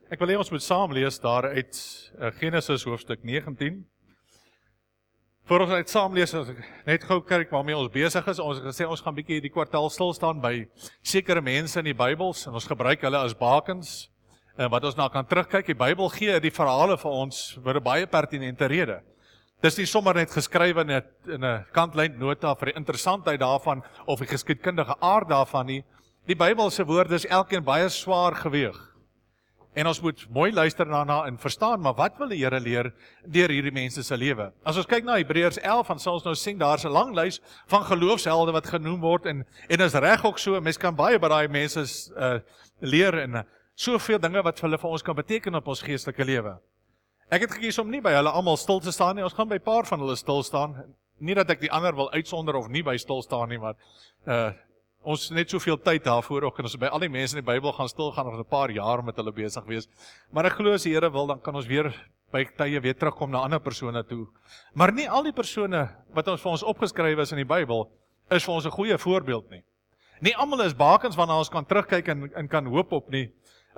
Ek wil hê ons moet saam lees daar uit Genesis hoofstuk 19. Voor ons uit saam lees, as ek net gou kyk waarmee ons besig is, ons het gesê ons gaan bietjie die kwartaal stil staan by sekere mense in die Bybels, en ons gebruik hulle as bakens, wat ons na kan terugkyk. Die Bybel gee die verhale vir ons vir 'n baie pertinente rede. Dis nie sommer net geskrywe in 'n kantlynnota vir die interessantheid daarvan, of die geskiedkundige aard daarvan nie. Die Bybel se woorde is elkeen baie swaar geweeg. En ons moet mooi luister daarna en verstaan, maar wat wil die Here leer deur hierdie mense se lewe? As ons kyk na Hebreërs 11, dan sal ons nou sien, daar's 'n lang lys van geloofshelde wat genoem word, en is reg ook so, mens kan baie by daai mense leer, en soveel dinge wat hulle vir ons kan beteken op ons geestelike lewe. Ek het gekies om nie by hulle almal stil te staan nie, ons gaan by 'n paar van hulle stil staan. Nie dat ek die ander wil uitsonder of nie by stil staan nie, maar ons net soveel tyd daarvoor ook, en ons by al die mense in die Bybel gaan stil gaan, of 'n paar jaar met hulle besig wees. Maar ek glo as die Here wil, dan kan ons weer by tye weer terugkom na ander persone toe. Maar nie al die persone wat ons vir ons opgeskryf is in die Bybel, is vir ons 'n goeie voorbeeld nie. Nie almal is bakens waarna ons kan terugkyk en kan hoop op nie.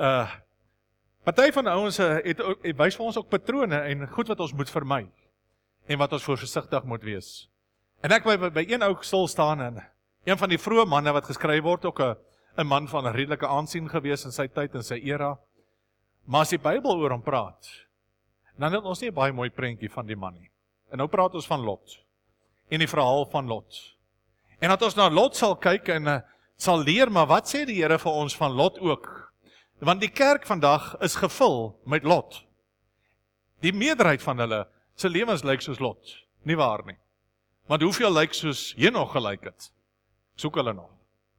Party van die ouens het wys vir ons ook patrone en goed wat ons moet vermy, en wat ons versigtig moet wees. En ek wil by een ou stil staan, en een van die vroeë manne wat geskryf word, ook 'n man van 'n redelike aansien gewees in sy tyd en sy era. Maar as die Bybel oor hom praat, dan het ons nie 'n baie mooi prentjie van die man nie. En nou praat ons van Lot, en die verhaal van Lot. En dat ons na Lot sal kyk en sal leer, maar wat sê die Here vir ons van Lot ook? Want die kerk vandag is gevul met Lot. Die meerderheid van hulle se lewens lyk soos Lot, nie waar nie. Maar hoeveel lyk soos Henog gelyk het? Soek hulle nog.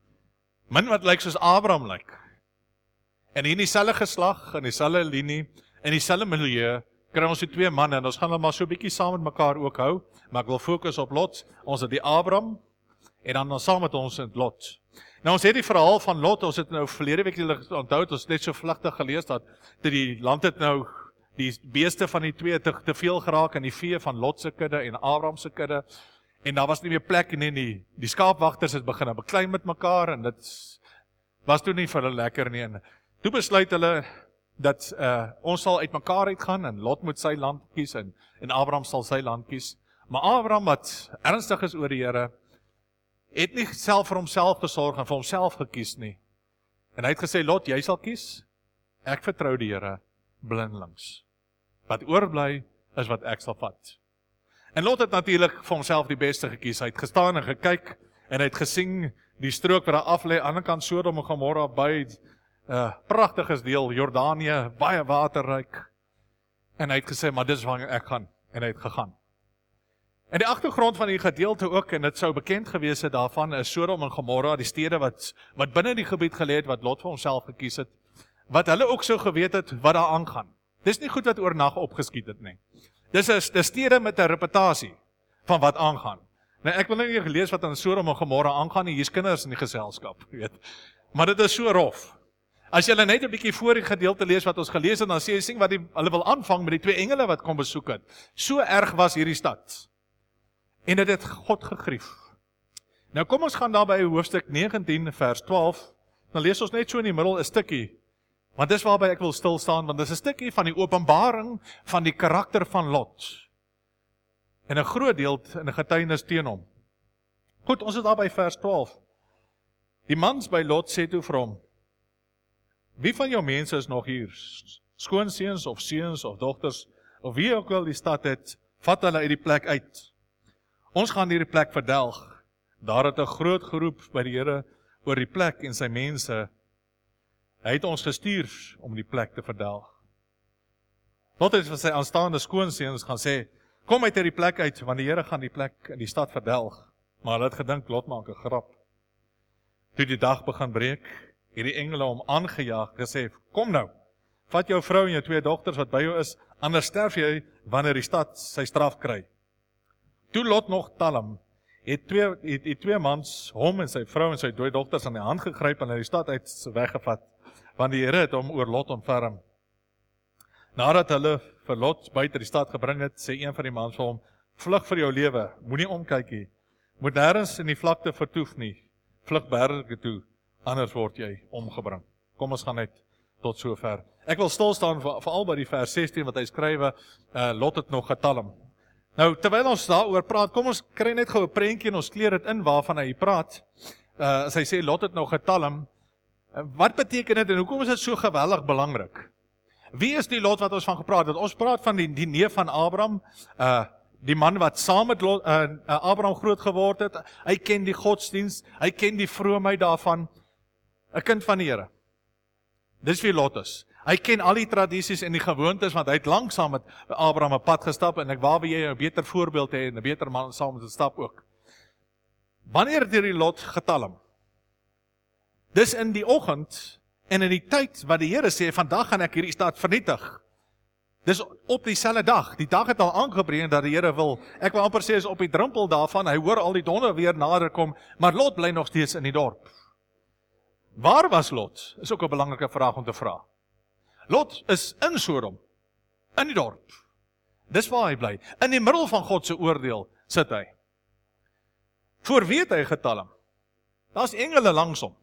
Min wat lyk soos Abraham lyk. En hier in dieselfde geslag, in dieselfde linie, in dieselfde milieu, kry ons die twee manne, en ons gaan hulle maar so 'n bietjie saam met mekaar ook hou, maar ek wil fokus op Lot. Ons het die Abraham, en dan saam met ons het Lot. Nou ons het die verhaal van Lot, ons het nou verlede week onthou, ons het net so vlugtig gelees, dat die land het nou, die beeste van die twee te veel geraak, en die vee van Lot se kudde en Abraham se kudde, en daar was nie meer plek, en die skaapwagters het begin beklei met mekaar, en dit was toe nie vir hulle lekker nie, en toe besluit hulle, dat ons sal uit mekaar uitgaan, en Lot moet sy land kies, en Abraham sal sy land kies. Maar Abraham, wat ernstig is oor die Here, het nie self vir homself gesorg, en vir homself gekies nie. En hy het gesê, Lot, jy sal kies, ek vertrou die Here blindelings. Wat oorbly, is wat ek sal vat. En Lot het natuurlik vir homself die beste gekies. Hy het gestaan en gekyk, en hy het gesien die strook wat daar af lê, aan die ander kant Sodom en Gomorra, by pragtiges deel, Jordanië, baie waterryk. En hy het gesê, maar dis waar ek gaan, en hy het gegaan. En die agtergrond van die gedeelte ook, en dit sou bekend gewees het daarvan, is Sodom en Gomorra, die stede wat binne die gebied gelê het, wat Lot vir homself gekies het, wat hulle ook so geweet het, wat daar aangaan. Dis nie goed wat oornag opgeskiet het nie. Dis stede met 'n reputasie van wat aangaan. Nou, ek wil nou nie gelees wat aan Sodom en Gomorra aangaan nie, hier's kinders in die geselskap, weet. Maar dit is so rof. As jy net 'n bietjie voor die gedeelte lees wat ons gelees het, dan sê jy sien wat hulle wil aanvang met die twee engele wat kom besoek het. So erg was hierdie stad. En dit het God gegrief. Nou kom ons gaan daar by hoofstuk 19 vers 12. Dan lees ons net so in die middel 'n stukkie. Want dis waarby ek wil stil staan, want dis 'n stukkie van die openbaring van die karakter van Lot. En 'n groot deel in 'n getuienis teen hom. Goed, ons is daar by vers 12. Die mans by Lot sê toe vir hom, wie van jou mense is nog hier? Skoonseuns of seuns of dogters, of wie ook wel die stad het, vat hulle uit die plek uit. Ons gaan hierdie plek verdelg. Daar het 'n groot geroep by die Here oor die plek en sy mense. Hy het ons gestuur om die plek te verdelg. Lot het vir sy aanstaande skoonseuns gaan sê, kom uit hierdie plek uit, want die Here gaan die plek in die stad verdelg. Maar hulle het gedink, Lot maak 'n grap. Toe die dag begin breek, het die engele hom aangejaag, gesê, kom nou, vat jou vrou en jou twee dogters wat by jou is, anders sterf jy wanneer die stad sy straf kry. Toe Lot nog talm, het twee mans, hom en sy vrou en sy twee dogters aan die hand gegryp en uit die stad uit weggevat, want die Here het hom oor Lot ontferm. Nadat hulle vir Lot buite die stad gebring het, sê een van die mans vir hom, vlug vir jou lewe, moenie omkyk nie, moet nêrens in die vlakte vertoef nie, vlug berge toe, anders word jy omgebring. Kom ons gaan net tot sover. Ek wil stil staan veral by die vers 16 wat hy skrywe, Lot het nog getalm. Nou, terwyl ons daaroor praat, kom ons kry net gou 'n prentjie en ons kleer dit in waarvan hy praat. As hy sê Lot het nog getalm, wat beteken dit en hoekom is dit so geweldig belangrik? Wie is die Lot wat ons van gepraat het? Ons praat van die neef van Abraham, die man wat saam met Abraham groot geword het. Hy ken die godsdienst, hy ken die vroomheid daarvan, 'n kind van die Here. Dis wie Lot is. Hy ken al die tradisies en die gewoontes, want hy het lank saam met Abraham 'n pad gestap, en ek waar wil jy 'n beter voorbeeld hê en 'n beter man saam met te stap ook. Wanneer het hierdie Lot getalm? Dis in die oggend en in die tyd wat die Here sê, vandag gaan ek hierdie stad vernietig. Dis op dieselfde dag. Die dag het al aangebreek dat die Here wil, ek wil amper sê is op die drempel daarvan, hy hoor al die donder weer nader kom, maar Lot bly nog steeds in die dorp. Waar was Lot? Is ook 'n belangrike vraag om te vra. Lot is in Sodom, in die dorp. Dis waar hy bly. In die middel van God se oordeel sit hy. Voor wie het hy getalm? Daar's engele langs hom.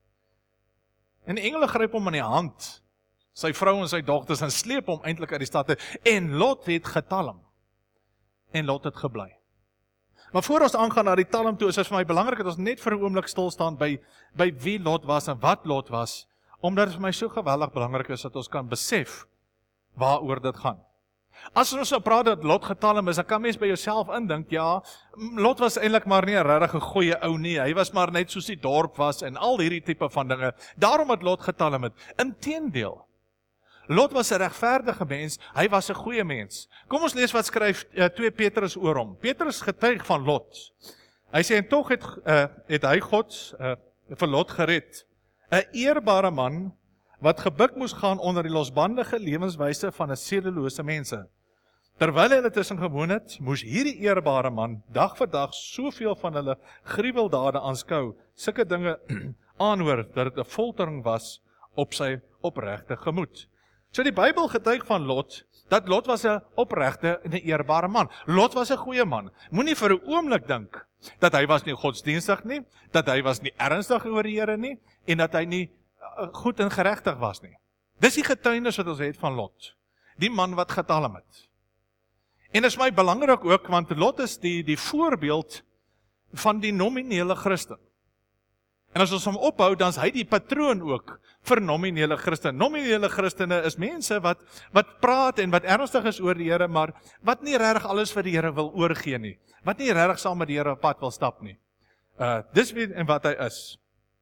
En die engele gryp hom aan die hand, sy vrou en sy dogters, en sleep hom eintlik uit die stad uit. En Lot het getalm. En Lot het gebly. Maar voor ons aangaan na die talm toe, is dit vir my belangrik dat ons net vir 'n oomblik stil staan by wie Lot was en wat Lot was, omdat dit vir my so geweldig belangrik is dat ons kan besef waaroor dit gaan. As ons nou praat dat Lot getalm is, dan kan mens by jouself indink, ja, Lot was eintlik maar nie 'n regtig goeie ou nie, hy was maar net soos die dorp was en al hierdie tipe van dinge, daarom het Lot getalm het. Inteendeel, Lot was 'n regverdige mens, hy was 'n goeie mens. Kom ons lees wat skryf 2 Petrus oor hom. Petrus getuig van Lot. Hy sê, en tog het hy God vir Lot gered. 'n Eerbare man, wat gebuk moes gaan onder die losbandige lewenswyse van 'n sedelose mense. Terwyl hulle tussen gewoon het, moes hierdie eerbare man dag vir dag soveel van hulle gruweldade aanskou, sulke dinge aanhoor, dat dit 'n foltering was op sy opregte gemoed. So die Bybel getuig van Lot, dat Lot was 'n opregte en 'n eerbare man. Lot was 'n goeie man. Moenie vir 'n oomblik dink dat hy was nie godsdienstig nie, dat hy was nie ernstig oor die Here nie, en dat hy nie goed en geregtig was nie. Dis die getuienis wat ons het van Lot, die man wat getalm het. En is my belangrik ook, want Lot is die voorbeeld van die nominele Christen. En as ons hom ophou, dan is hy die patroon ook vir nominele Christen. Nominele Christene is mense wat praat en wat ernstig is oor die Here, maar wat nie regtig alles vir die Here wil oorgee nie. Wat nie regtig saam met die Here op pad wil stap nie. Dis wie en wat hy is.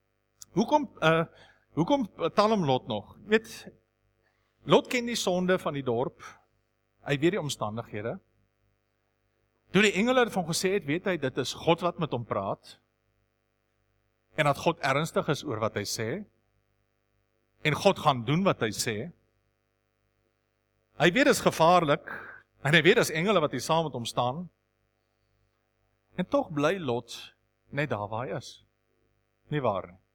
Hoekom talm Lot nog? Weet, Lot ken die sonde van die dorp. Hy weet die omstandighede. Toe die engele het van gesê het, weet hy, dit is God wat met hom praat. En dat God ernstig is oor wat hy sê. En God gaan doen wat hy sê. Hy weet dit is gevaarlik. En hy weet dit is engele wat hier saam met hom staan. En tog bly Lot net daar waar hy is. Nie waar nie.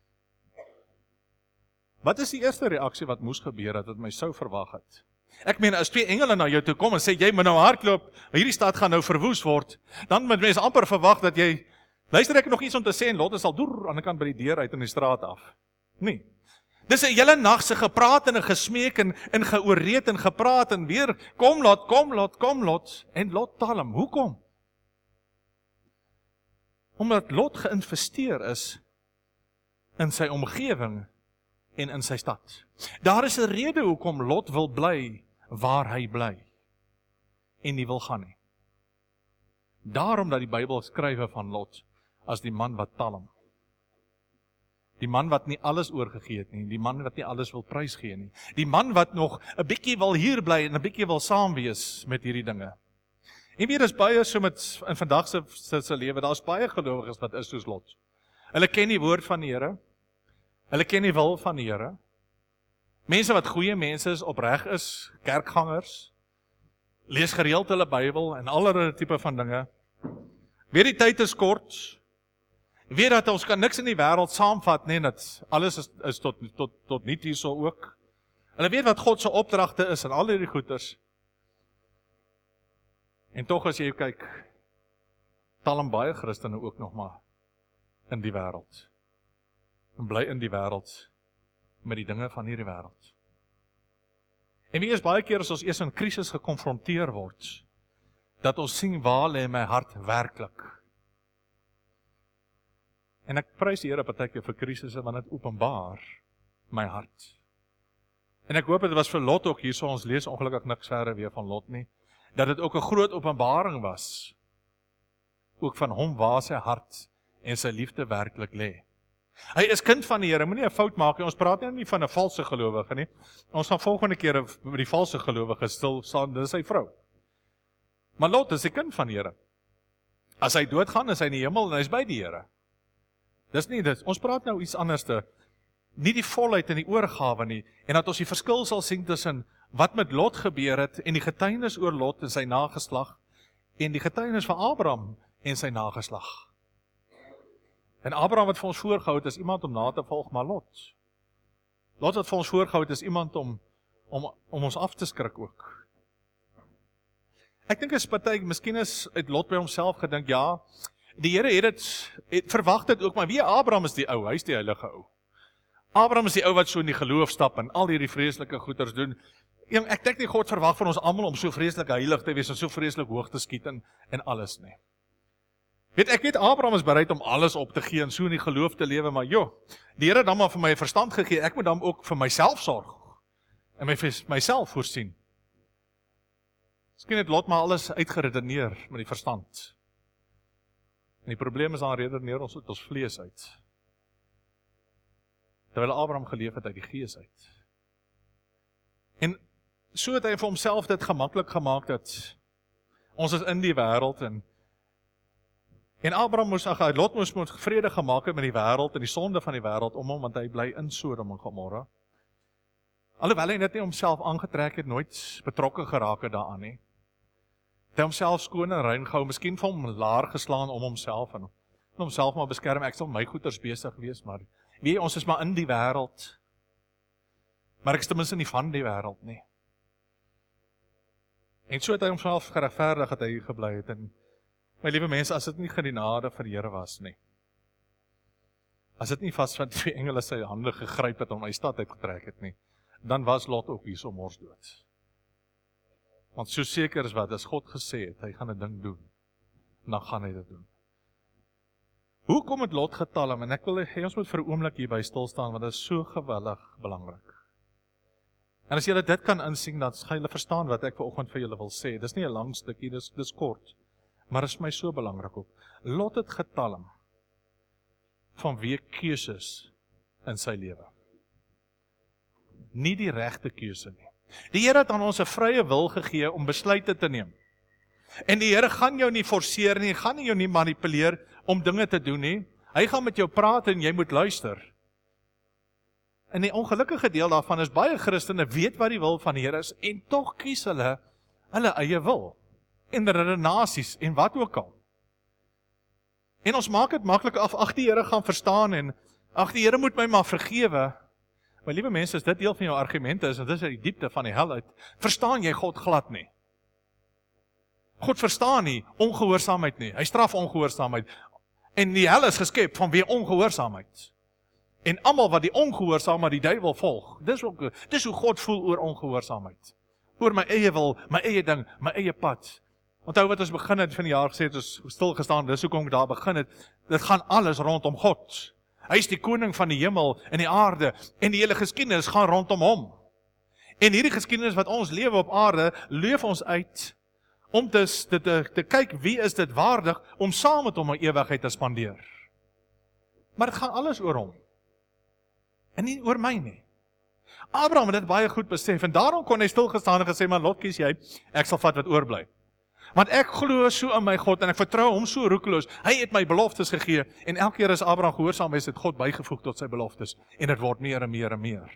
Wat is die eerste reaksie wat moes gebeur dat het my sou verwag het? Ek meen, as 2 engele na jou toe kom en sê, jy moet nou hardloop, hierdie stad gaan nou verwoes word, dan moet mense amper verwag dat jy, luister ek nog iets om te sê, en Lot is al aan die kant by die deur uit in die straat af. Nee. Dis 'n hele nag se gepraat en gesmeek en georeed en gepraat en weer, kom Lot, kom Lot, kom Lot, en Lot talm. Hoekom? Omdat Lot geïnvesteer is in sy omgewing en in sy stad. Daar is 'n rede hoekom Lot wil bly waar hy bly en nie wil gaan nie. Daarom dat die Bybel skrywe van Lot as die man wat talm. Die man wat nie alles oorgegee het nie, die man wat nie alles wil prysgee nie. Die man wat nog 'n bietjie wil hier bly en 'n bietjie wil saam wees met hierdie dinge. En weer is baie so met in vandag se lewe, daar's baie gelowiges wat is soos Lot. Hulle ken die woord van die Here. Hulle ken die wil van die Here. Mense wat goeie mense is, opreg is, kerkgangers, lees gereeld hulle Bybel en allerlei tipe van dinge. Weet die tyd is kort. Weet dat ons kan niks in die wêreld saamvat nie, dat alles is tot niet hierso ook. Hulle weet wat God se opdragte is en al hierdie goeders. En tog as jy kyk, talm baie Christene ook nog maar in die wêreld. En bly in die wêreld met die dinge van hierdie wêreld. En wie is baie keer as ons eers in krisis gekonfronteer word, dat ons sien waar lê my hart werklik. En ek prys die Here partykeer vir krisisse, want dit openbaar my hart. En ek hoop dit was vir Lot ook hierso, ons lees ongelukkig niks verder weer van Lot nie, dat dit ook 'n groot openbaring was, ook van hom waar sy hart en sy liefde werklik lê. Hy is kind van die Here, moenie 'n fout maak nie, ons praat nie van 'n valse gelowige nie, ons gaan volgende keer met die valse gelowige stil staan, dis sy vrou. Maar Lot is 'n kind van die Here. As hy doodgaan, is hy in die hemel en hy is by die Here. Dis nie dit, ons praat nou iets anderste, nie die volheid en die oorgawe nie, en dat ons die verskil sal sien tussen wat met Lot gebeur het, en die getuienis oor Lot en sy nageslag, en die getuienis van Abraham en sy nageslag. En Abraham wat vir ons voorgehou het, is iemand om na te volg, maar Lot wat vir ons voorgehou het, is iemand om ons af te skrik ook. Ek dink is miskien is het Lot by homself gedink, ja, die Here het verwag dit ook, maar wie Abraham is die ou, hy is die heilige ou. Abraham is die ou wat so in die geloof stap en al hierdie vreeslike goeders doen. Ek dink nie God verwag van ons almal om so vreeslik heilig te wees en so vreeslik hoog te skiet en alles nie. Weet, ek weet Abraham is bereid om alles op te gee en so in die geloof te lewe, maar die Here het dan maar vir my verstand gegee, ek moet dan ook vir myself sorg en myself voorsien. Miskien het Lot maar alles uitgeredeneer met die verstand. En die probleem is dan redeneer ons uit ons vlees uit. Terwyl Abraham geleef het uit die gees uit. En so het hy vir homself dit gemaklik gemaak dat ons is in die wêreld en Abraham Lot moes vrede gemaak het met die wêreld en die sonde van die wêreld om hom, want hy bly in Sodom en Gomorra. Alhoewel hy net nie homself aangetrek het, nooit betrokke geraak het daaraan nie. Het hy homself skoon en rein gehou, miskien vir hom laar geslaan om homself en homself maar beskerm, ek sal my goeders besig wees, maar weet, ons is maar in die wêreld. Maar ek is ten minste nie van die wêreld nie. En so het hy homself geregverdig dat hy gebly het. En my liewe mense, as dit nie genade van die Here was nie, as dit nie vast van 2 engele sy hande gegryp het om my stad uitgetrek het nie, dan was Lot ook hier so morsdood. Want so seker is wat, as God gesê het, hy gaan 'n ding doen, dan gaan hy dit doen. Hoe kom het Lot getalm? En ek wil hê ons moet vir 'n oomblik hierby stil staan, want dit is so geweldig belangrik. En as julle dit kan insien, dan gaan julle verstaan wat ek vanoggend vir julle wil sê. Dis nie 'n lang stukkie, dis kort. Maar dit is my so belangrik ook. Lot het getalm vanweë keuses in sy lewe. Nie die regte keuse nie. Die Here het aan ons 'n vrye wil gegee om besluite te neem. En die Here gaan jou nie forceer nie, gaan jou nie manipuleer om dinge te doen nie. Hy gaan met jou praat en jy moet luister. En die ongelukkige deel daarvan is baie Christene weet wat die wil van die Here is en tog kies hulle eie wil. En redenasies en wat ook al. En ons maak dit maklik af, ag die Here gaan verstaan en ag die Here moet my maar vergewe. My liewe mense, as dit deel van jou argumente is, en dit is uit die diepte van die hel uit, verstaan jy God glad nie. God verstaan nie ongehoorsaamheid nie, hy straf ongehoorsaamheid. En die hel is geskep vanweë ongehoorsaamheid. En almal wat die ongehoorsaamheid die duiwel volg, dis hoe God voel oor ongehoorsaamheid. Oor my eie wil, my eie ding, my eie pad. Onthou wat ons begin het van die jaar gesê het, ons stilgestaan, dis hoekom ek daar begin het, dit gaan alles rondom God. Hy is die koning van die hemel en die aarde, en die hele geskiedenis gaan rondom hom. En hierdie geskiedenis wat ons lewe op aarde, leef ons uit, om te kyk wie is dit waardig, om saam met hom 'n ewigheid te spandeer. Maar dit gaan alles oor hom, en nie oor my nie. Abraham het dit baie goed besef, en daarom kon hy stilgestaan en gesê, maar Lot kies jy, ek sal vat wat oorbly. Want ek glo so in my God, en ek vertrou hom so roekeloos, hy het my beloftes gegee, en elke keer as Abraham gehoorsaam is, het God bygevoeg tot sy beloftes, en dit word meer en meer en meer.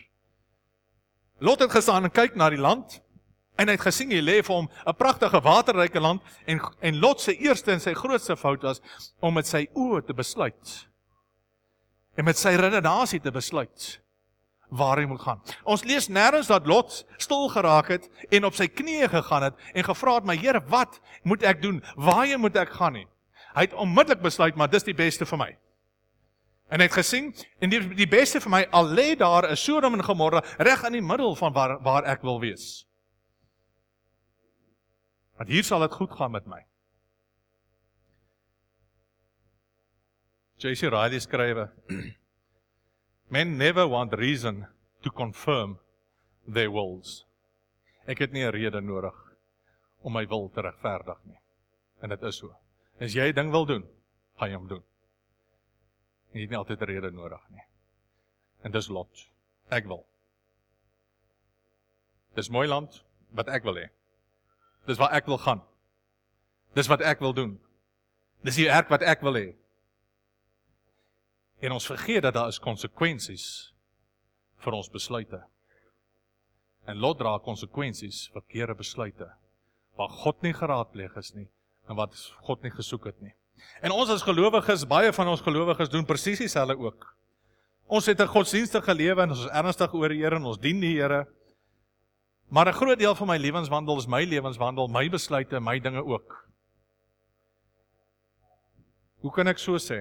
Lot het gestaan en kyk na die land, en hy het gesien, hy lê vir hom 'n pragtige waterryke land, en Lot se eerste en sy grootste fout was, om met sy oë te besluit, en met sy redenasie te besluit, waar hy moet gaan. Ons lees nêrens dat Lot stil geraak het en op sy knieë gegaan het en gevra het, my Here, wat moet ek doen? Waarheen moet ek gaan nie? Hy het onmiddellik besluit, maar dis die beste vir my. En hy het gesien, en die beste vir my, al lê daar 'n Sodom en Gomorra reg in die middel van waar ek wil wees. Want hier sal dit goed gaan met my. J.C. Riley skrywe, Men never want reason to confirm their wills. Ek het nie 'n rede nodig om my wil te regverdig nie. En dit is so. As jy 'n ding wil doen, gaan jy hom doen. Jy het nie altyd 'n rede nodig nie. En dis Lot. Ek wil. Dis mooi land wat ek wil hê. Dis waar ek wil gaan. Dis wat ek wil doen. Dis die werk wat ek wil hê. En ons vergeet dat daar is konsekwensies vir ons besluite. En Lot dra konsekwensies vir verkeerde besluite, waar God nie geraadpleeg is nie, en wat God nie gesoek het nie. En ons as gelowiges, baie van ons gelowiges doen presies dieselfde ook. Ons het 'n godsdienstige lewe en ons is ernstig oor die Here en ons dien die Here. Maar 'n groot deel van my lewenswandel is my lewenswandel, my besluite, my dinge ook. Hoe kan ek so sê?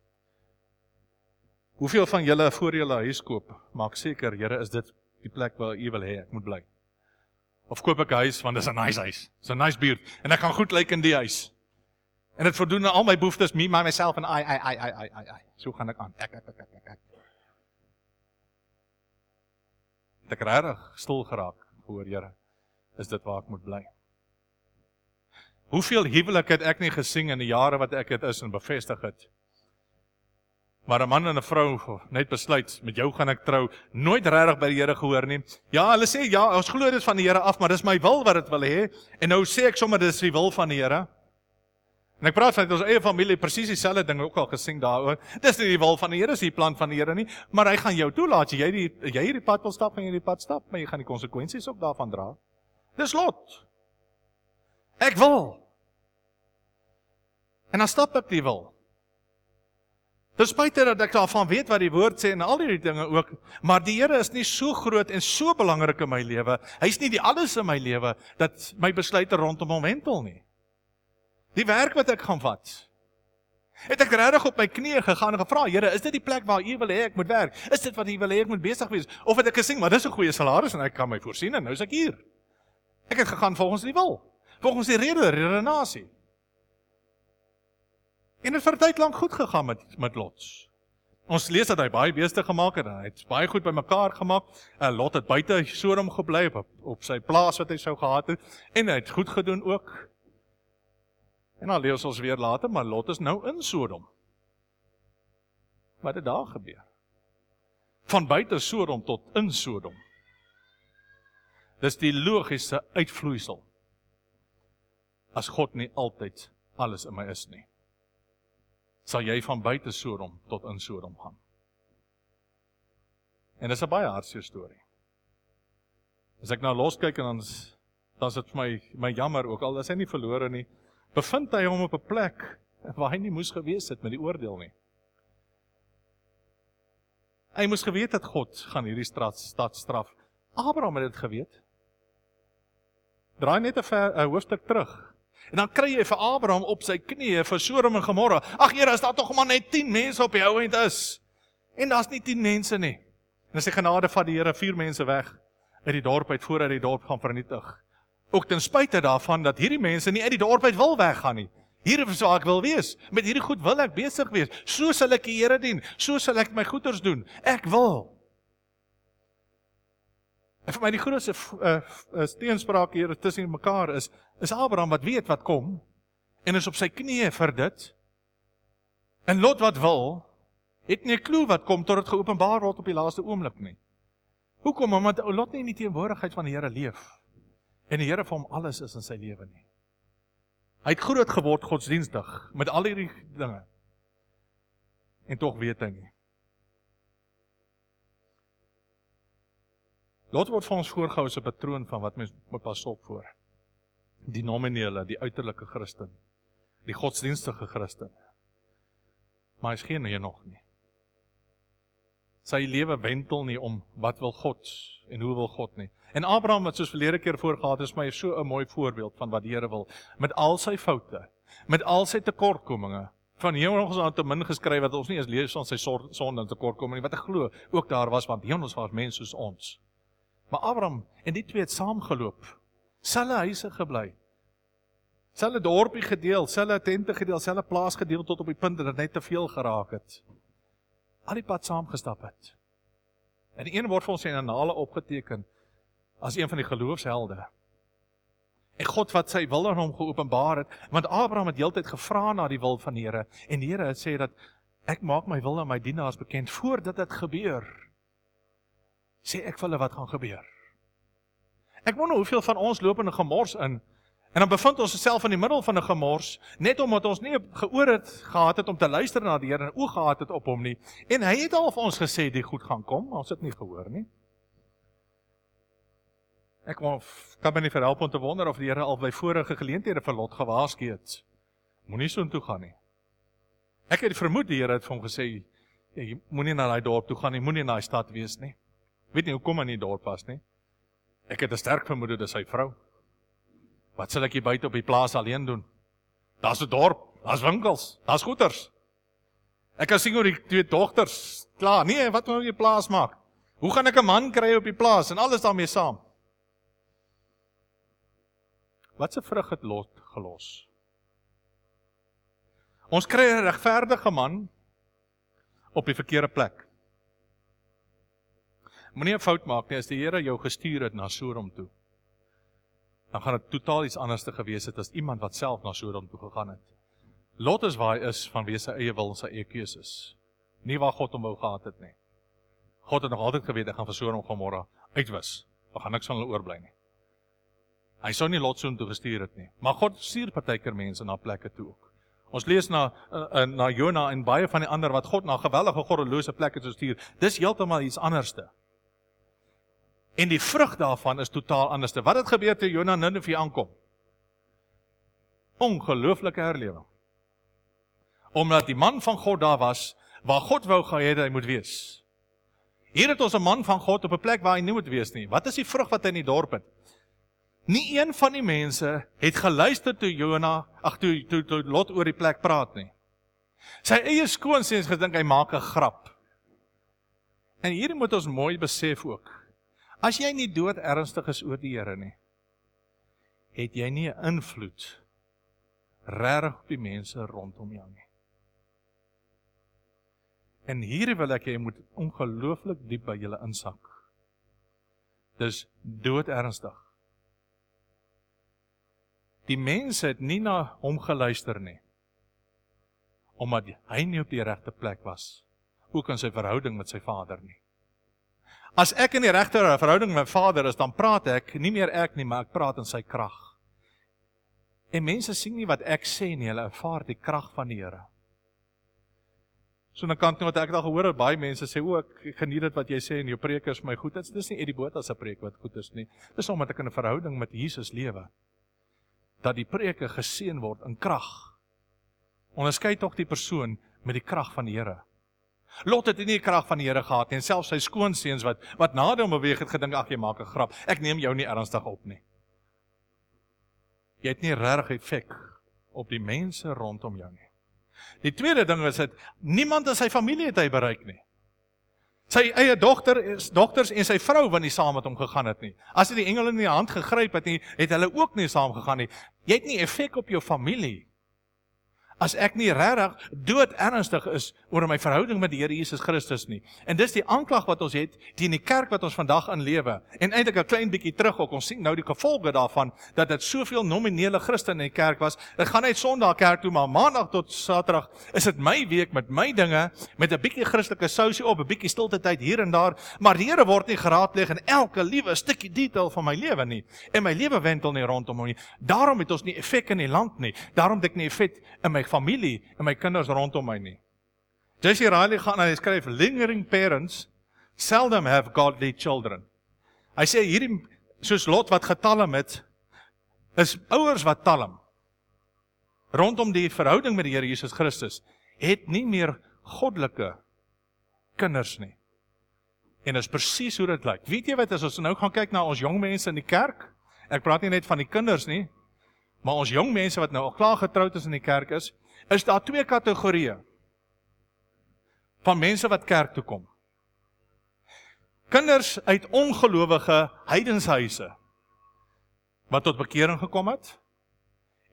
Hoeveel van julle voor julle huis koop, maak seker, Here, is dit die plek waar U wil hê ek moet bly? Of koop ek 'n huis, want dis 'n nice huis, dis 'n nice buurt, en ek gaan goed lyk in die huis. En dit voldoen aan al my behoeftes, me, myself en I. So gaan ek aan, ek. Het ek regtig stil geraak, voor Here, is dit waar ek moet bly? Hoeveel huwelik het ek nie gesing in die jare wat ek het is en bevestig het? Maar 'n man en 'n vrou net besluit, met jou gaan ek trou, nooit regtig by die Here gehoor nie. Ja, hulle sê, ja, ons glo dit van die Here af, maar dis my wil wat dit wil hê, en nou sê ek sommer, dis die wil van die Here. En ek praat van ons eie familie, presies dieselfde ding ook al gesing daaroor. Dis nie die wil van die Here, dis die plan van die Here nie, maar hy gaan jou toelaat, jy hierdie pad wil stap, gaan jy die pad stap, maar jy gaan die konsekwensies ook daarvan dra. Dis Lot. Ek wil. En dan stap ek die wil. Ten spyte dat ek daarvan weet wat die woord sê en al die dinge ook, maar die Here is nie so groot en so belangrik in my lewe, hy is nie die alles in my lewe, dat my besluite rondom hom wentel nie. Die werk wat ek gaan vat, het ek regtig op my knieë gegaan en gevra, Here, is dit die plek waar U wil hê ek moet werk? Is dit wat U wil hê ek moet besig wees? Of het ek gesê, maar dis 'n goeie salaris en ek kan my voorsien en nou is ek hier. Ek het gegaan volgens die wil, volgens die redenasie. En het vir 'n tyd lank goed gegaan met Lot. Ons lees dat hy baie beeste gemaak het, en hy het baie goed by mekaar gemaak. Lot het buite Sodom gebly, op sy plaas wat hy sou gehad het, en hy het goed gedoen ook. En dan lees ons weer later, maar Lot is nou in Sodom. Wat het daar gebeur? Van buite Sodom tot in Sodom. Dis die logiese uitvloeisel, as God nie altyd alles in my is nie. Sal jy van buite Sodom tot in Sodom gaan. En dis 'n baie hartseer storie. As ek nou loskyk en dan is dit vir my jammer ook, al is hy nie verlore nie, bevind hy hom op 'n plek waar hy nie moes gewees het met die oordeel nie. Hy moes geweet dat God gaan hierdie stad straf. Abraham het dit geweet. Draai net 'n hoofstuk terug. En dan kry jy vir Abraham op sy knieë vir Sodom en Gomorra. Ag Here, as daar tog maar net 10 mense op die ou end is. En daar's nie 10 mense nie. En as die genade van die Here 4 mense weg uit die dorp uit voordat die dorp gaan vernietig. Ook ten spyte daarvan dat hierdie mense nie uit die dorp uit wil weggaan nie. Hier is waar ek wil wees. Met hierdie goed wil ek besig wees. So sal ek die Here dien. So sal ek my goeders doen. Ek wil. En vir my die grootste teenspraak hier tussen mekaar is Abraham wat weet wat kom, en is op sy knieë vir dit, en Lot wat wil, het nie 'n klou wat kom, tot het geopenbaar word op die laaste oomblik nie. Hoekom? Omdat Lot nie in die teenwoordigheid van die Here leef, en die Here vir hom alles is in sy lewe nie. Hy het groot geword godsdienstig, met al hierdie dinge, en tog weet hy nie. Lot word vir ons voorgehou as 'n patroon van wat mens moet pas op voor. Die nominele, die uiterlike Christen, die godsdienstige Christen. Maar hy is geen nog nie. Sy lewe wentel nie om wat wil God en hoe wil God nie. En Abraham, wat soos verlede keer voorgehad is, my so 'n mooi voorbeeld van wat die Here wil, met al sy foute, met al sy tekortkominge. Van Jonas aan te min geskryf wat ons nie eens lees van sy sonde en tekortkominge, wat ek glo ook daar was, want Jonas was mens soos ons. Maar Abraham en die twee het saamgeloop, selfe huise gebly, selfe dorpie gedeel, selfe tente gedeel, selfe plaas gedeel, tot op die punt dat dit net te veel geraak het. Al die pad saamgestap het. En die een word vir ons in annale opgeteken, as een van die geloofshelde. En God wat sy wil aan hom geopenbaar het, want Abraham het heeltyd gevra na die wil van die Here, en die Here het sê dat, ek maak my wil aan my dienaars bekend, voordat dit gebeur, sê ek vir hulle wat gaan gebeur. Ek wonder hoeveel van ons loop in 'n gemors in, en dan bevind ons osself in die middel van 'n gemors, net omdat ons nie geoor het gehad het om te luister na die Here, en oog gehad het op hom nie, en hy het al vir ons gesê, die goed gaan kom, ons het nie gehoor nie. Ek kan my nie verhelp om te wonder of die Here al by vorige geleenthede vir Lot gewaarsku het. Moenie so intoe gaan nie. Ek het vermoed die Here het vir hom gesê, jy moenie na daai dorp toe gaan nie, moenie na daai stad wees nie. Weet nie hoekom hy in die dorp was nie. Ek het 'n sterk vermoed dis sy vrou. Wat sal ek hier buite op die plaas alleen doen? Daar's 'n dorp, daar's winkels, daar's goeders. Ek kan sien oor die twee dogters, klaar, nee, wat moet jy plaas maak? Hoe gaan ek 'n man kry op die plaas en alles daarmee saam? Wat se vrug het Lot gelos? Ons kry 'n regverdige man op die verkeerde plek. Moenie 'n fout maak nie, as die Here jou gestuur het na Sodom toe, dan gaan dit totaal iets anders te gewees het as iemand wat self na Sodom toe gegaan het. Lot is waar hy is vanweë sy eie wil en sy eie keuses. Nie waar God hom wou gehad het nie. God het nog altyd geweet, hy gaan vir Sodom en Gomorra uitwis. Daar gaan niks van hulle oorbly nie. Hy sou nie Lot so toe gestuur het nie. Maar God stuur partykeer mense na plekke toe ook. Ons lees na Jona en baie van die ander wat God na geweldige goddelose plekke toe stuur. Dis heeltemal iets anderste. En die vrug daarvan is totaal anderste. Wat het gebeur toe Jona Ninive aankom? Ongelooflike herlewing. Omdat die man van God daar was, waar God wou gehad hy moet wees. Hier het ons 'n man van God op 'n plek waar hy nie moet wees nie. Wat is die vrug wat hy in die dorp het? Nie een van die mense het geluister toe Lot oor die plek praat nie. Sy eie skoonseuns gedink hy maak 'n grap. En hier moet ons mooi besef ook. As jy nie dood ernstig is oor die Here nie, het jy nie 'n invloed regtig op die mense rondom jou nie. En hier wil ek jy moet ongelooflik diep by julle insak. Dis dood ernstig. Die mense het nie na hom geluister nie, omdat hy nie op die regte plek was, ook in sy verhouding met sy vader nie. As ek in die regte verhouding met my vader is, dan praat ek, nie meer ek nie, maar ek praat in sy krag. En mense sien nie wat ek sê nie, hulle ervaar die krag van die Here. So aan 'n kant wat ek al gehoor het, baie mense sê, ek geniet dit wat jy sê en jou preek is vir my goed. Dis nie Eddie Botha se preek wat goed is nie. Dis omdat ek in 'n verhouding met Jesus lewe, dat die preke geseën word in krag. Onderskei tog die persoon met die krag van die Here. Lot het nie die krag van die Here gehad nie, en selfs sy skoonseuns wat na hom beweeg het gedink, ag jy maak 'n grap, ek neem jou nie ernstig op nie. Jy het nie regtig effek op die mense rondom jou nie. Die tweede ding is dat niemand in sy familie het hy bereik nie. Sy eie dogters en sy vrou wat nie saam met hom gegaan het nie. As hy die engele in die hand gegryp het nie, het hulle ook nie saam gegaan nie. Jy het nie effek op jou familie. As ek nie regtig dood ernstig is oor my verhouding met die Here Jesus Christus nie. En dis die aanklag wat ons het teen die kerk wat ons vandag in lewe. En eintlik 'n klein bietjie terug ook, ons sien nou die gevolge daarvan, dat dit soveel nominele Christene in die kerk was. Dit gaan net Sondag kerk toe, maar Maandag tot Saterdag is dit my week met my dinge, met 'n bietjie Christelike sousie op, 'n bietjie stilte tyd hier en daar, maar die Here word nie geraadpleeg in elke liewe stukkie detail van my lewe nie. En my lewe wentel nie rondom hom nie. Daarom het ons nie effek in die land nie. Daarom het ek nie effek in my familie en my kinders rondom my nie. J.C. Ryle gaan en hy skryf, lingering parents seldom have godly children. Hy sê hierdie, soos Lot wat getalm het, is ouers wat talm rondom die verhouding met die Here Jesus Christus, het nie meer goddelike kinders nie. En dis presies hoe dit lyk. Weet jy wat, as ons nou gaan kyk na ons jong mense in die kerk, ek praat nie net van die kinders nie, maar ons jong mense wat nou al klaar getroud is in die kerk is daar twee kategorieë van mense wat kerk toe kom. Kinders uit ongelowige heidenshuise wat tot bekering gekom het,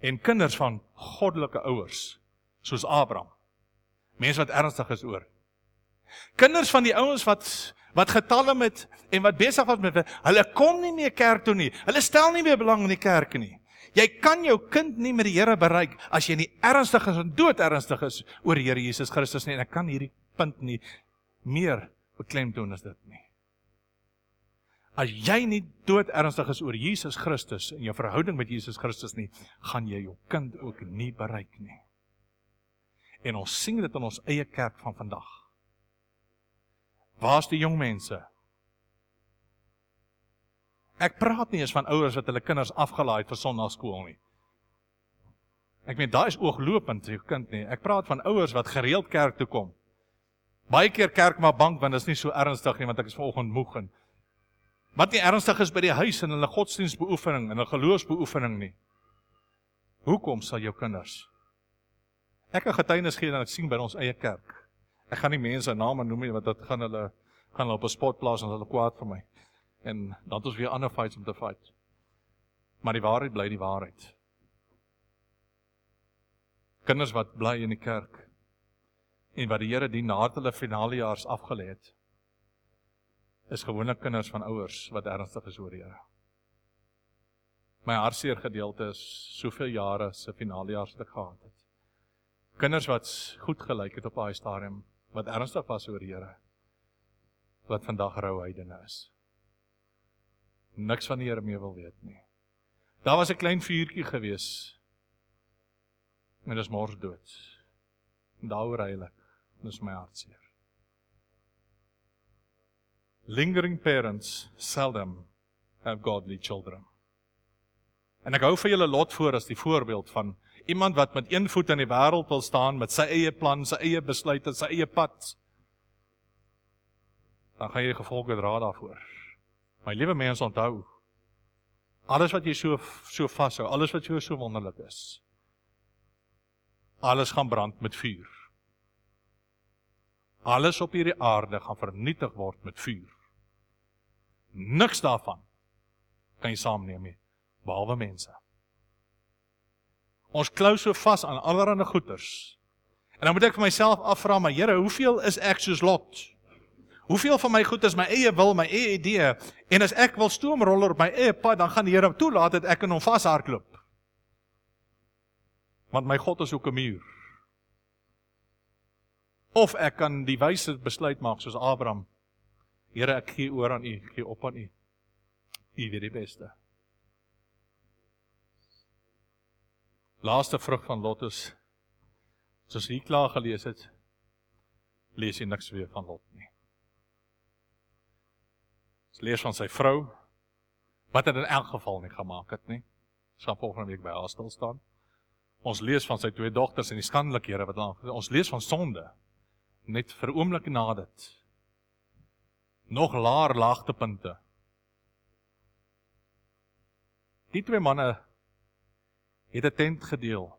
En kinders van goddelike ouers, soos Abraham. Mense wat ernstig is oor. Kinders van die ouens wat getalm het en wat besig was met, hulle kom nie meer kerk toe nie. Hulle stel nie meer belang in die kerk nie. Jy kan jou kind nie met die Here bereik as jy nie ernstig is en doodernstig is oor die Here Jesus Christus nie. En ek kan hierdie punt nie meer beklemtoon as dit nie. As jy nie doodernstig is oor Jesus Christus en jou verhouding met Jesus Christus nie, gaan jy jou kind ook nie bereik nie. En ons sien dit in ons eie kerk van vandag. Waar is die jong mense? Ek praat nie eens van ouers wat hulle kinders afgelaai het vir sondagskool nie. Ek meen, daar is ooglopend jou kind nie. Ek praat van ouers wat gereeld kerk toe kom. Baie keer kerk maar bank, want dit is nie so ernstig nie, want ek is vanoggend moeg en wat nie ernstig is by die huis en hulle godsdienstbeoefening en hulle geloofsbeoefening nie. Hoekom sal jou kinders? Ek kan getuienis gee en ek sien by ons eie kerk. Ek gaan nie mense name noem nie, want dit gaan hulle op 'n spot plaas en hulle kwaad vir my. En dan het ons weer ander fights om te fight. Maar die waarheid bly die waarheid. Kinders wat bly in die kerk en wat die Here dien nadat hulle finalejaars afgelê het, is gewoonlik kinders van ouers wat ernstig is oor die Here. My hartseer gedeelte is soveel jare se finalejaars wat ek gehad het. Kinders wat goed gelyk het op daai stadium, wat ernstig was oor die Here, wat vandag rouheidene is. Niks van die Here meer wil weet nie. Daar was 'n klein vuurtjie gewees, en dis mors dood. En daaroor heilig, dis my hartseer. Lingering parents seldom have godly children. En ek hou vir julle Lot voor as die voorbeeld van iemand wat met een voet in die wêreld wil staan, met sy eie plan, sy eie besluite, sy eie pad. Dan gaan jy gevolge dra daarvoor. My liewe mens, onthou, alles wat jy so vashou, alles wat jou so wonderlik is, alles gaan brand met vuur. Alles op hierdie aarde gaan vernietig word met vuur. Niks daarvan kan jy saamneem nie, behalwe mense. Ons klou so vas aan allerlei goeders. En dan moet ek vir myself afvra, maar Here, hoeveel is ek soos Lot? Hoeveel van my goed is my eie wil, my eie idee, en as ek wil stoomroller op my eie pad, dan gaan die Here toelaat dat ek in hom vashardloop. Want my God is ook 'n muur. Of ek kan die wyse besluit maak soos Abraham. Here, ek gee oor aan U, ek gee op aan U. U weet die beste. Laaste vrug van Lot is, soos hier klaar gelees het, lees jy niks weer van Lot nie. Ons lees van sy vrou, wat het in elk geval nie gemaak het nie. Ons gaan volgende week by haar stil staan. Ons lees van sy 2 dogters en die skandelikhede wat aan. Ons lees van sonde, net vir oomblik na dit. Nog laagtepunte. Die 2 manne het 'n tent gedeel.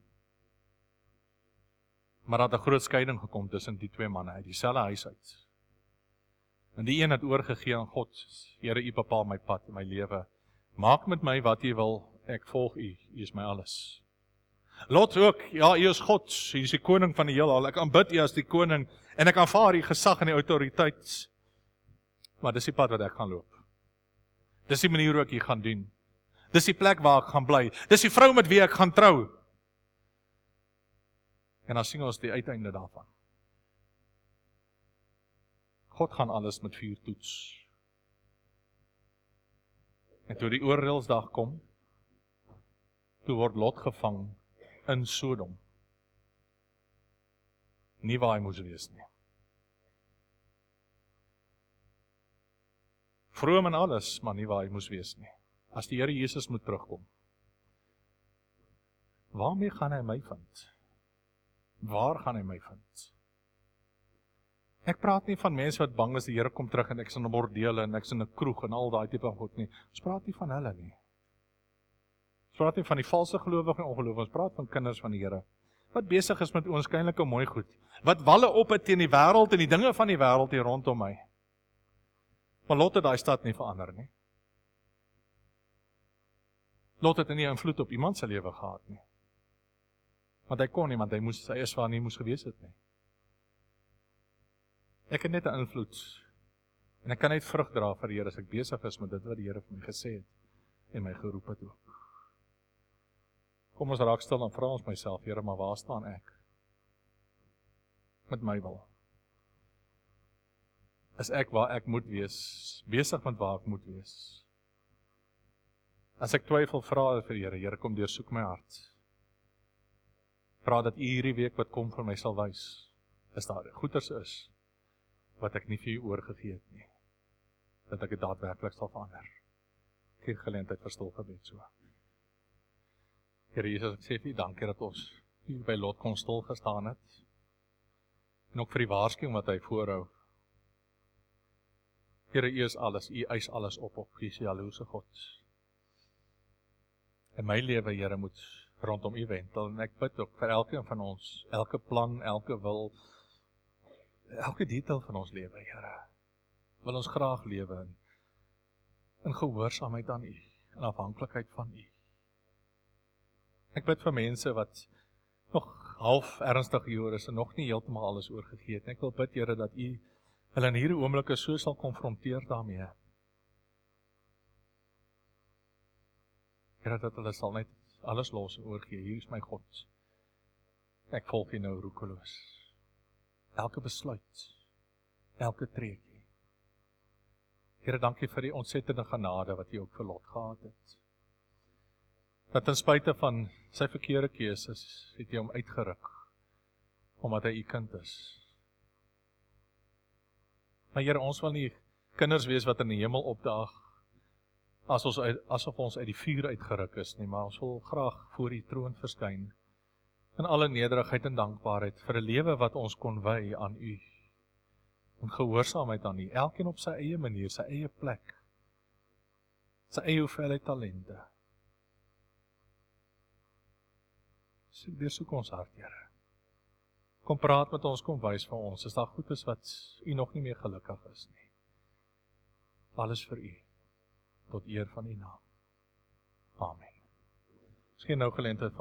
Maar daar het 'n groot skeiding gekom tussen die 2 manne uit dieselfde huis uit. En die een het oorgegee aan God. Here, U bepaal my pad in my lewe. Maak met my wat U wil, ek volg U, U is my alles. Lot ook, ja, U is God, U is die koning van die heelal, ek aanbid U as die koning, en ek aanvaar U gesag en die autoriteit. Maar dis die pad wat ek gaan loop. Dis die manier hoe ek U gaan dien. Dis die plek waar ek gaan bly. Dis die vrou met wie ek gaan trou. En dan sien ons die uiteinde daarvan. God gaan alles met vuur toets. En toe die oordeelsdag kom, toe word Lot gevang in Sodom. Nie waar hy moes wees nie. Vroom en alles, maar nie waar hy moes wees nie. As die Here Jesus moet terugkom, waarmee gaan hy my vind? Waar gaan hy my vind? Ek praat nie van mense wat bang is die Here kom terug en ek is in 'n bordeel en ek is in 'n kroeg en al daai tipe van goed nie. Ons praat nie van hulle nie. Ons praat nie van die valse gelowige en ongelowige, ons praat van kinders van die Here. Wat besig is met oënskynlike mooi goed. Wat walle op het teen die wêreld en die dinge van die wêreld hier rondom my. Maar Lot het daai stad nie verander nie. Lot het nie invloed op iemand se lewe gehad nie. Want hy kon nie, want hy is waar nie moes gewees het nie. Ek het net 'n invloed, en ek kan net vrug dra vir die Here as ek besig is met dit wat die Here vir my gesê het, en my geroep het ook. Kom ons raak stil en vra ons myself, Here, maar waar staan ek? Met my wil. Is ek waar ek moet wees, besig met waar ek moet wees? As ek twyfel, vra vir die Here, Here, kom deursoek my hart. Vra dat U hierdie week wat kom vir my sal wys, is daar goeders is, wat ek nie vir U oorgegee het nie, dat ek dit daadwerklik sal verander. Geen geleentheid vir stil gebed so. Here Jesus, ek sê vir U dankie dat ons hier by Lot kon stil gestaan het, en ook vir die waarskuwing wat hy voorhou. Here, U is alles, U eis alles op, U is die jaloerse God. En my lewe, Here, moet rondom U wentel, en ek bid ook vir elkeen van ons, elke plan, elke wil, elke detail van ons lewe, Here, wil ons graag lewe in gehoorsaamheid aan U, in afhanklikheid van U. Ek bid vir mense wat nog half ernstig hier is en nog nie heeltemal alles oorgegee het. Ek wil bid, Here, dat U hulle in hierdie oomblikke so sal konfronteer daarmee. Here, dat hulle sal net alles los en oorgee. Hier is my God. Ek volg U nou roekeloos. Elke besluit, elke treukie. Here, dankie vir die ontsettende genade wat U ook vir Lot gehad het. Dat ten spyte van sy verkeerde keuses, het U hom uitgeruk, omdat hy U kind is. Maar Here, ons wil nie kinders wees wat in die hemel opdaag, asof ons uit die vuur uitgeruk is nie, maar ons wil graag voor U troon verskyn, in alle nederigheid en dankbaarheid, vir 'n lewe wat ons kon wy aan U, en gehoorsaamheid aan U, elkeen op sy eie manier, sy eie plek, sy eie hoeveelheid talente. So deursoek ons hart, Here. Kom praat met ons, kom wys vir ons, is daar goed is wat U nog nie meer gelukkig is nie. Alles vir U, tot eer van U naam. Amen. Miskien nou geleentheid